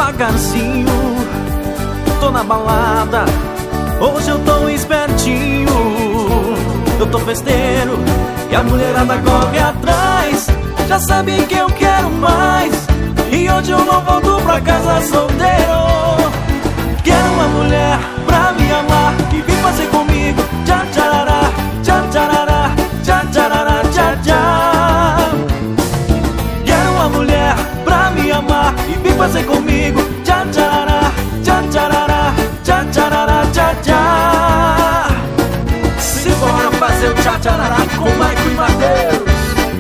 devagarzinho. Tô na balada, hoje eu tô espertinho. Eu tô festeiro e a mulherada corre atrás. Já sabe que eu quero mais, e hoje eu não volto pra casa solteiro. Quero uma mulher pra me amar e vir fazer comigo tchá tcharará, tchá tcharará, tchá tcharará, tchá tchá. Quero uma mulher pra me amar e vir fazer comigo tchá tcharará, tchá tcharará, tchá tcharará, tchá tchá. Simbora fazer o tchá tcharará com Maico e Matheus.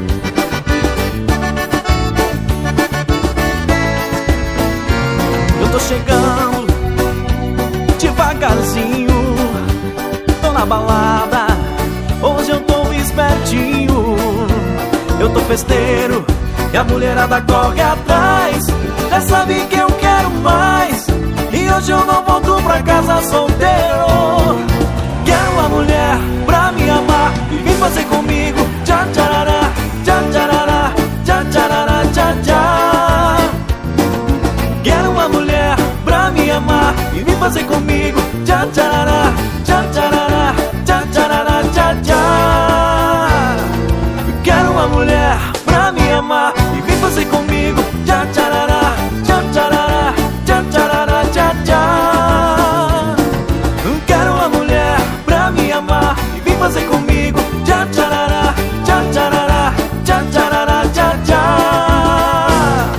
Eu tô chegando devagarzinho, tô na balada, hoje eu tô espertinho. Eu tô festeiro e a mulherada corre atrás. Já sabe que eu quero mais, e hoje eu não volto pra casa solteiro. Quero uma mulher pra me amar e vir fazer comigo tchá tcharará, tchá tcharará, tchá tcharará, tchá tchá. Quero uma mulher pra me amar e vir fazer comigo tchá tcharará, tchá tcharará, tchá tcharará, tchá tchá. Quero uma mulher pra me amar e vir fazer comigo tchá tcharará, tchá tcharará, tchá tcharará, tchá tchá. Quero uma mulher pra me amar e vir fazer comigo tchá tcharará, tchá tcharará, tchá tcharará, tchá tchá.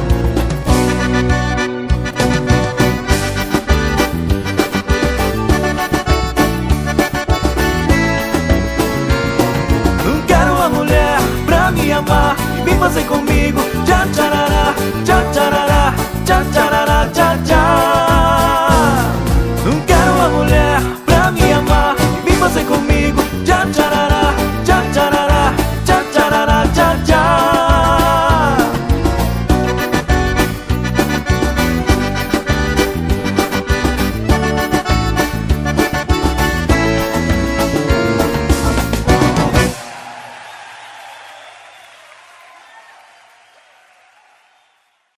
Quero uma mulher pra me amar e vir fazer comigo